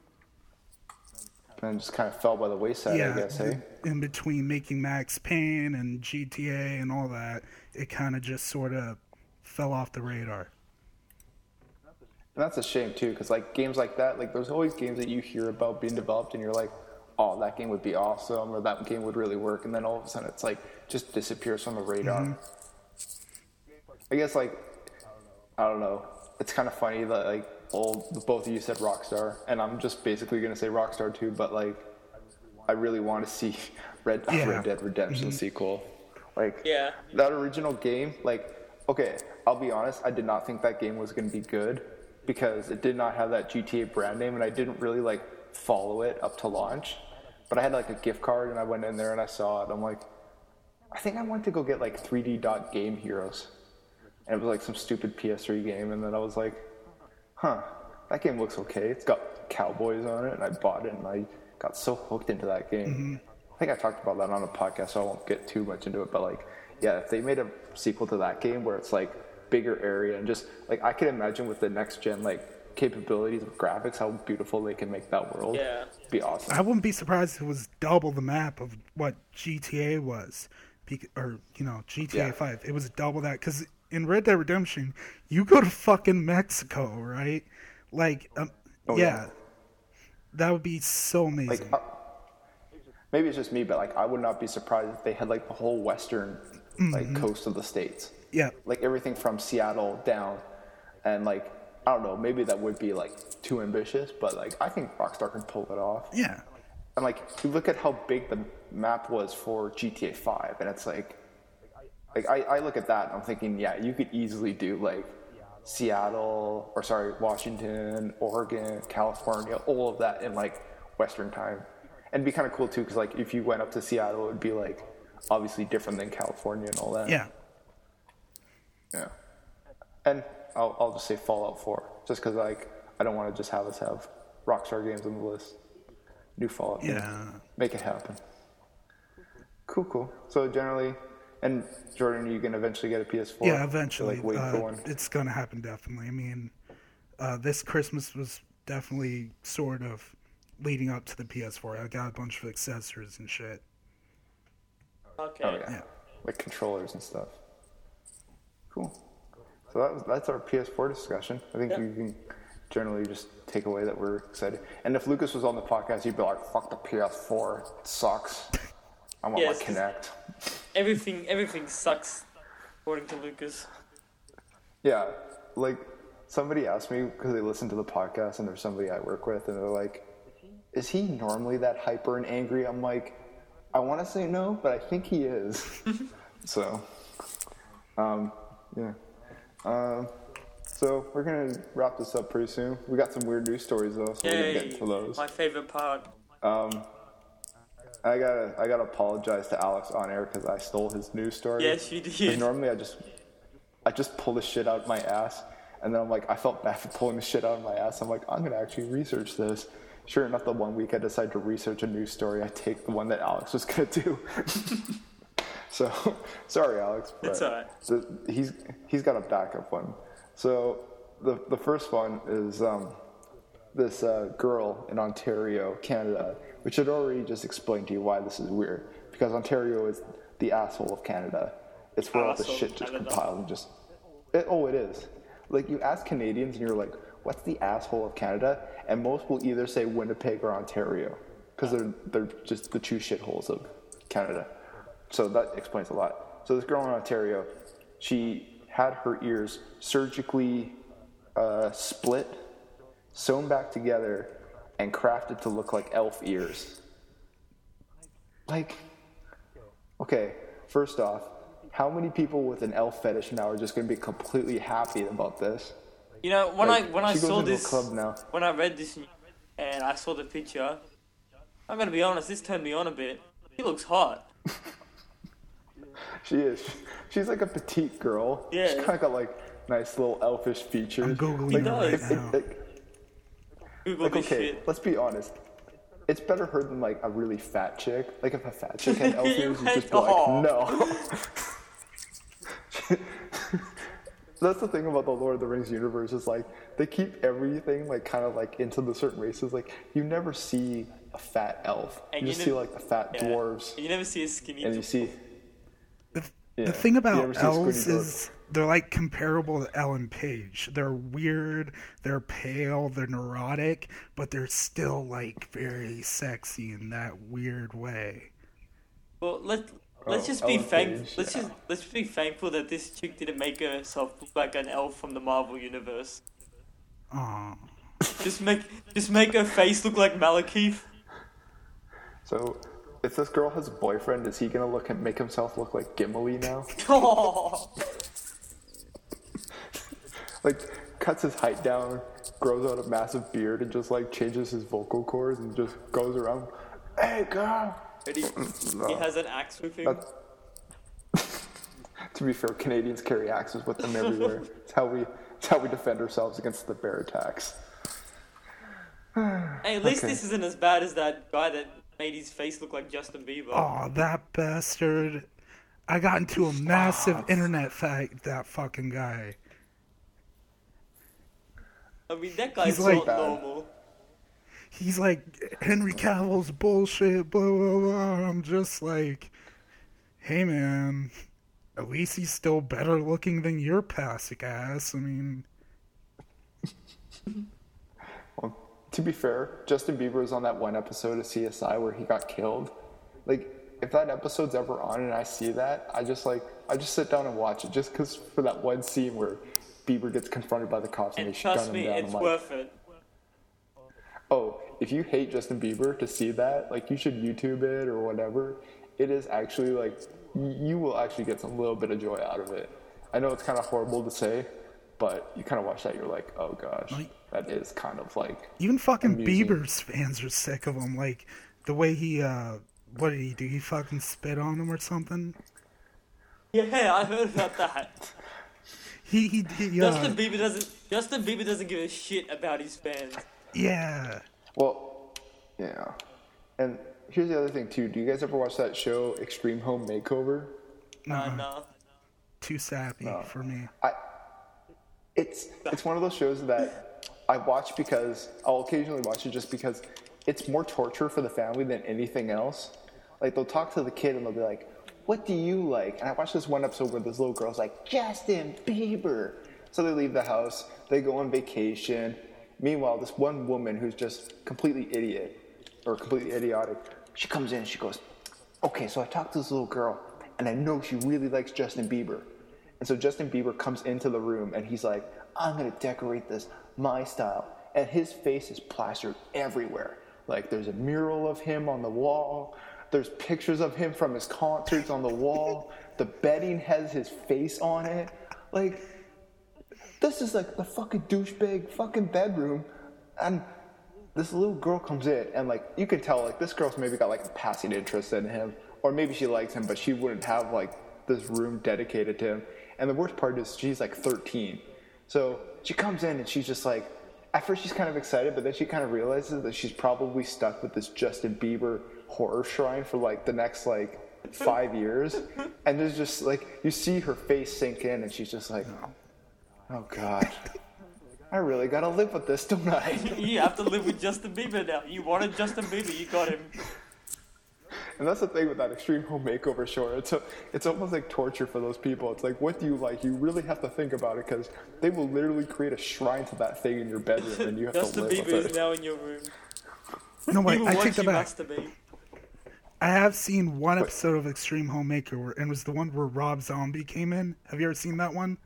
And just kind of fell by the wayside, I guess, hey? In between making Max Payne and GTA and all that, it kind of just sort of fell off the radar. And that's a shame, too, because, like, games like that, like, there's always games that you hear about being developed, and you're like, oh, that game would be awesome, or that game would really work, and then all of a sudden it's, like, just disappears from the radar. Mm-hmm. I guess, like, I don't know. It's kind of funny that, like, both of you said Rockstar, and I'm just basically going to say Rockstar too, but like, I really want to see Red Dead Redemption sequel. Like, that original game, like, okay, I'll be honest, I did not think that game was going to be good because it did not have that GTA brand name, and I didn't really like follow it up to launch, but I had like a gift card, and I went in there and I saw it. I'm like, I think I want to go get like 3D Dot Game Heroes, and it was like some stupid PS3 game, and then I was like, that game looks okay. It's got cowboys on it, and I bought it, and I got so hooked into that game. Mm-hmm. I think I talked about that on a podcast, so I won't get too much into it, but like, yeah, if they made a sequel to that game where it's like bigger area and just like, I can imagine with the next gen like capabilities of graphics, how beautiful they can make that world. Yeah. It'd be awesome. I wouldn't be surprised if it was double the map of what GTA was, or, you know, GTA 5. It was double that, because in Red Dead Redemption, you go to fucking Mexico, right? Like, that would be so amazing. Like, maybe it's just me, but like, I would not be surprised if they had like the whole western like coast of the states. Yeah. Like everything from Seattle down, and like, I don't know, maybe that would be like too ambitious, but like, I think Rockstar can pull it off. Yeah. And like, you look at how big the map was for GTA 5, and it's like I look at that and I'm thinking, yeah, you could easily do like Washington, Oregon, California, all of that in like Western time. And it'd be kind of cool too, because like if you went up to Seattle, it would be like obviously different than California and all that. Yeah. Yeah. And I'll just say Fallout 4, just because like I don't want to just have us have Rockstar games on the list. New Fallout. Yeah. Make it happen. Cool. So generally. And Jordan, you can eventually get a PS4? Yeah, eventually. Like, wait for one? It's going to happen, definitely. I mean, this Christmas was definitely sort of leading up to the PS4. I got a bunch of accessories and shit. Okay. Oh, yeah. Like controllers and stuff. Cool. So that's our PS4 discussion. I think you can generally just take away that we're excited. And if Lucas was on the podcast, he'd be like, fuck the PS4. It sucks. I want my Kinect. Everything sucks, according to Lucas. Yeah, like somebody asked me because they listened to the podcast, and there's somebody I work with, and they're like, "Is he normally that hyper and angry?" I'm like, I want to say no, but I think he is. So, yeah. So we're gonna wrap this up pretty soon. We got some weird news stories though, so we're gonna get into those. My favorite part. I gotta apologize to Alex on air because I stole his news story. Yes, you did. Normally I just pull the shit out of my ass, and then I'm like, I felt bad for pulling the shit out of my ass. I'm like, I'm gonna actually research this. Sure enough, the 1 week I decided to research a news story, I take the one that Alex was gonna do. So sorry, Alex. But it's alright. He's got a backup one. So the first one is this girl in Ontario, Canada, which had already just explained to you why this is weird. Because Ontario is the asshole of Canada. It's where all the shit just compiled and just... it is. Like, you ask Canadians and you're like, what's the asshole of Canada? And most will either say Winnipeg or Ontario. Because they're just the true shitholes of Canada. So that explains a lot. So this girl in Ontario, she had her ears surgically split, sewn back together, and crafted to look like elf ears. Like, okay, first off, how many people with an elf fetish now are just going to be completely happy about this? You know, when I saw this, club now. When I read this and I saw the picture, I'm gonna be honest, this turned me on a bit. She looks hot. She is. She's like a petite girl. Yeah. She's kind of got like nice little elfish features. I'm Googling right now. Google this shit. Let's be honest. It's better her than like a really fat chick. Like if a fat chick had elf ears, you'd just be like, no. That's the thing about the Lord of the Rings universe is like they keep everything like kind of like into the certain races. Like you never see a fat elf. You just see like the fat dwarves. And you never see a skinny. And you see. The thing about elves is they're like comparable to Ellen Page. They're weird, they're pale, they're neurotic, but they're still like very sexy in that weird way. Well, let's just be thankful. Let's be thankful that this chick didn't make herself look like an elf from the Marvel universe. Aww. Just make her face look like Malekith. So, if this girl has a boyfriend, is he gonna make himself look like Gimli now? Oh. Like cuts his height down, grows out a massive beard, and just like changes his vocal cords and just goes around. Hey, girl. He has an axe with him. To be fair, Canadians carry axes with them everywhere. It's how we defend ourselves against the bear attacks. Hey, at least this isn't as bad as that guy that made his face look like Justin Bieber. Oh, that bastard. I got into a massive internet fight with that fucking guy. I mean, that guy's not normal. He's like, Henry Cavill's bullshit, blah, blah, blah. I'm just like, hey, man, at least he's still better looking than your plastic ass. I mean... Well, to be fair, Justin Bieber was on that one episode of CSI where he got killed. Like, if that episode's ever on and I see that, I just sit down and watch it just because for that one scene where Bieber gets confronted by the cops and they gun him down. Trust me, it's worth it. Oh, if you hate Justin Bieber, to see that, like, you should YouTube it or whatever. It is actually, like, you will actually get some little bit of joy out of it. I know it's kind of horrible to say, but you kind of watch that, you're like, oh gosh, that is kind of like even fucking amusing. Bieber's fans are sick of him. Like, the way he, what did he do? He fucking spit on him or something? Yeah, I heard about that. Justin Bieber doesn't give a shit about his fans. Yeah. Well, yeah. And here's the other thing too. Do you guys ever watch that show Extreme Home Makeover? No. Too sappy for me. It's one of those shows that I watch because I'll occasionally watch it just because it's more torture for the family than anything else. Like they'll talk to the kid and they'll be like, "What do you like?" And I watched this one episode where this little girl's like, "Justin Bieber." So they leave the house, they go on vacation. Meanwhile, this one woman who's just completely idiotic, she comes in and she goes, "Okay, so I talked to this little girl and I know she really likes Justin Bieber." And so Justin Bieber comes into the room and he's like, "I'm going to decorate this my style." And his face is plastered everywhere. Like there's a mural of him on the wall. There's pictures of him from his concerts on the wall. The bedding has his face on it. Like, this is like the fucking douchebag fucking bedroom. And this little girl comes in and like, you can tell like this girl's maybe got like a passing interest in him. Or maybe she likes him, but she wouldn't have like this room dedicated to him. And the worst part is she's like 13. So she comes in and she's just like, at first she's kind of excited, but then she kind of realizes that she's probably stuck with this Justin Bieber horror shrine for like the next like 5 years. And there's just like, you see her face sink in and she's just like, oh God, I really gotta live with this, don't I? You have to live with Justin Bieber now. You wanted Justin Bieber, you got him. And that's the thing with that Extreme Home Makeover show. It's almost like torture for those people. It's like, what do you like? You really have to think about it because they will literally create a shrine to that thing in your bedroom and you have Justin to live Bieber with it. is now in your room. No, wait, I take that back. Masturbate. I have seen one episode of Extreme Home Makeover, and it was the one where Rob Zombie came in. Have you ever seen that one?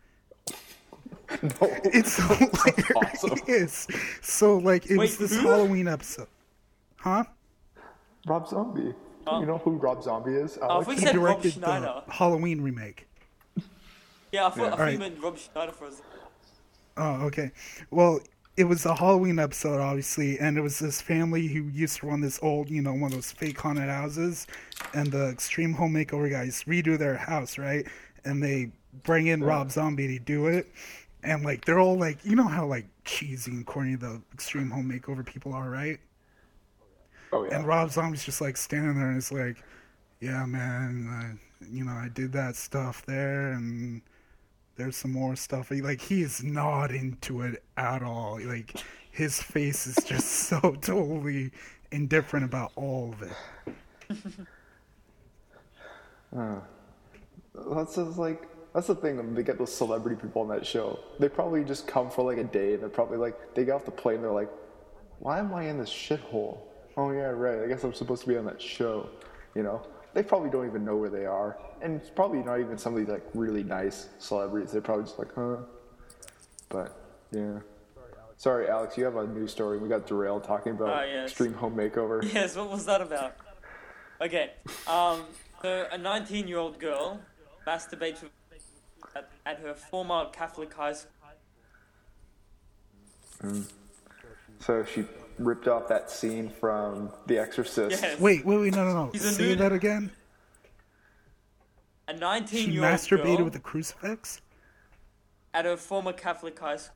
No. It's hilarious. Awesome. So, like, it was this Halloween episode. Huh? Rob Zombie. You know who Rob Zombie is? Oh, we He said Rob directed Schneider. the Halloween remake. Yeah, I thought you meant Rob Schneider for a second. Oh, okay. Well, it was a Halloween episode, obviously, and it was this family who used to run this old, one of those fake haunted houses, and the Extreme Home Makeover guys redo their house, right? And they bring in Rob Zombie to do it, and, like, they're all, like, you know how, like, cheesy and corny the Extreme Home Makeover people are, right? Oh, yeah. And Rob Zombie's just, like, standing there, and it's like, yeah, man, I did that stuff there, and there's some more stuff. Like, he is not into it at all. Like, his face is just so totally indifferent about all of it. That's the thing when they get those celebrity people on that show. They probably just come for like a day, and they're probably like, they get off the plane, and they're like, why am I in this shithole? Oh yeah, right, I guess I'm supposed to be on that show, They probably don't even know where they are. And it's probably not even some of these like really nice celebrities. They're probably just like, huh? But, yeah. Sorry, Alex, you have a news story. We got derailed talking about Extreme Home Makeover. Yes, what was that about? Okay, so a 19-year-old girl masturbates at her former Catholic high school. So she ripped off that scene from The Exorcist. Yes. Wait, no. Say that again? A 19-year-old She masturbated with a crucifix? At her former Catholic high school.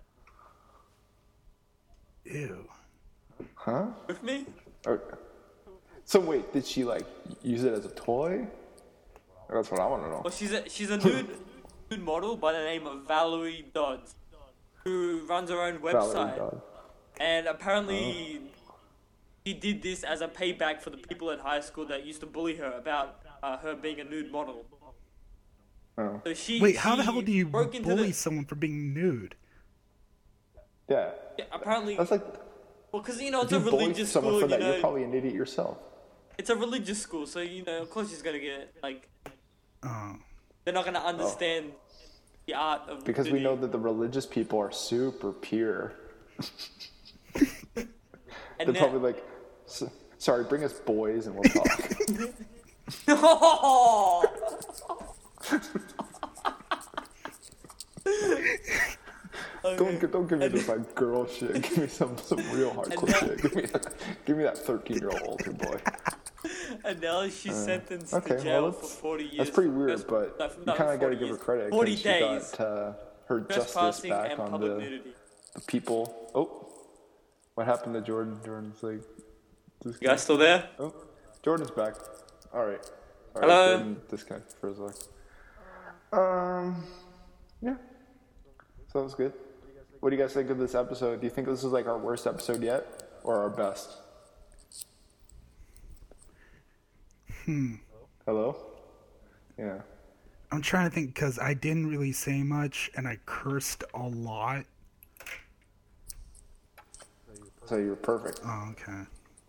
Ew. Huh? With me? Okay. So wait, did she like use it as a toy? That's what I want to know. Well, she's a nude model by the name of Valerie Dodds, who runs her own website. And apparently, she did this as a payback for the people at high school that used to bully her about her being a nude model. Oh. So how the hell do you bully someone for being nude? Yeah. Apparently. That's like. Well, because it's a religious school. For that, you're probably an idiot yourself. It's a religious school, so of course she's gonna get like. They're not gonna understand the art of. Because we know that the religious people are super pure. They're probably like, sorry, bring us boys and we'll talk. Okay. Don't give me this like girl shit. Give me some real hardcore shit. Give me that 13-year-old altar boy. And now she's sentenced to jail for 40 years. That's pretty weird, but you kind of got to give her credit. 40 days. She got her justice back on the people. Oh, what happened to Jordan? Jordan's like, you guys still there? Oh, Jordan's back. All right. Hello. Jordan disconnected for a sec. Yeah. So that was good. What do you guys think of this episode? Do you think this is like our worst episode yet, or our best? Hello? Yeah. I'm trying to think because I didn't really say much and I cursed a lot. So you were perfect. Oh, okay.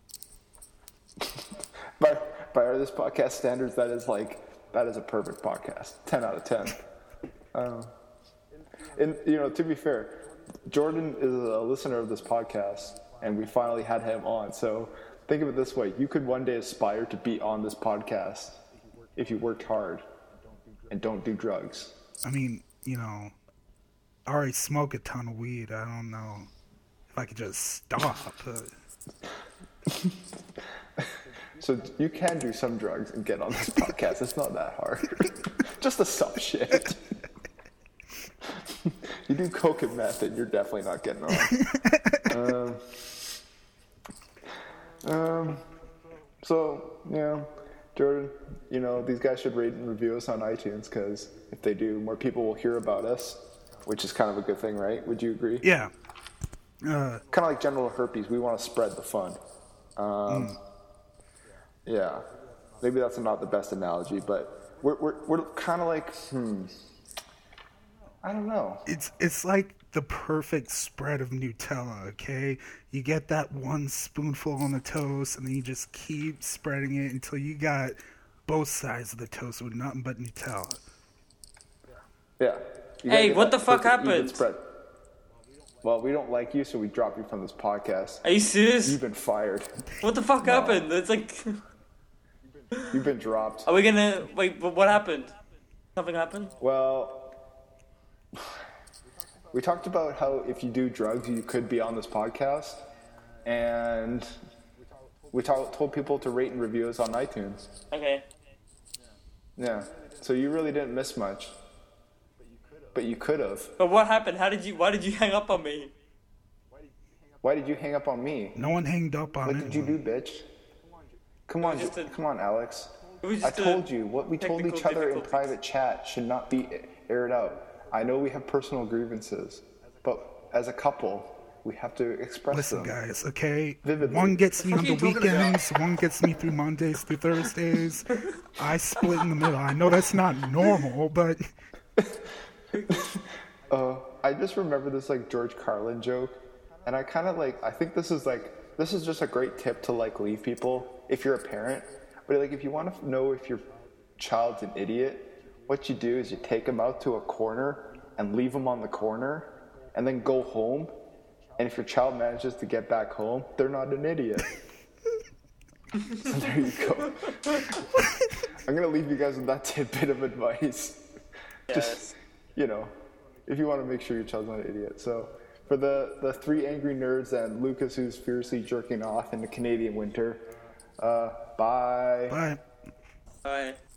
By this podcast standards, that is a perfect podcast. 10 out of 10. And to be fair, Jordan is a listener of this podcast, and we finally had him on. So think of it this way: you could one day aspire to be on this podcast if you worked hard and don't do drugs. I mean, I already smoke a ton of weed. I don't know if I could just stop. So you can do some drugs and get on this podcast. It's not that hard. Just the some shit. You do coke and meth, and you're definitely not getting on. So, yeah, Jordan, these guys should rate and review us on iTunes, because if they do, more people will hear about us, which is kind of a good thing, right? Would you agree? Yeah. Kind of like genital herpes. We want to spread the fun. Yeah. Maybe that's not the best analogy, but we're kind of like, I don't know. It's like the perfect spread of Nutella, okay? You get that one spoonful on the toast, and then you just keep spreading it until you got both sides of the toast with nothing but Nutella. Yeah. Hey, what the fuck happened? Spread. Well, we don't like you, so we drop you from this podcast. Are you serious? You've been fired. What the fuck happened? It's like... You've been dropped. Are we gonna... Wait, what happened? Something happened? Well, We talked about how if you do drugs, you could be on this podcast, and we told people to rate and review us on iTunes. Okay. Yeah. So you really didn't miss much, but you could have. But what happened? Why did you hang up on me? Why did you hang up on me? No one hanged up on me. What did you do, bitch? Come on, Alex. I told you what we told each other in private chat should not be aired out. I know we have personal grievances, but as a couple, we have to express them. Listen, guys, okay? Vividly. One gets me on the weekends, one gets me through Mondays through Thursdays. I split in the middle. I know that's not normal, but... I just remember this, like, George Carlin joke, and I kind of, like, I think this is just a great tip to, like, leave people if you're a parent. But, like, if you want to know if your child's an idiot, what you do is you take them out to a corner and leave them on the corner and then go home. And if your child manages to get back home, they're not an idiot. So there you go. I'm going to leave you guys with that tidbit of advice. Yes. Just, you know, if you want to make sure your child's not an idiot. So for the three angry nerds and Lucas who's fiercely jerking off in the Canadian winter, bye. Bye. Bye.